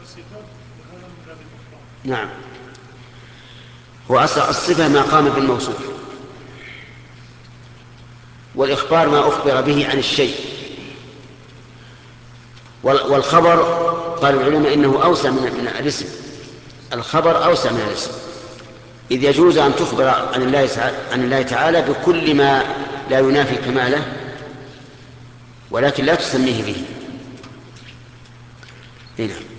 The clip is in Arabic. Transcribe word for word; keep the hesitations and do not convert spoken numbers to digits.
نعم، هو أصل الصفة ما قام بالموصوف، والإخبار ما أخبر به عن الشيء، والخبر قال العلماء إنه أوسع من الاسم، الخبر أوسع من الاسم، إذ يجوز أن تخبر عن الله عن الله تعالى بكل ما لا ينافي كماله، ولكن لا تسميه به. هنا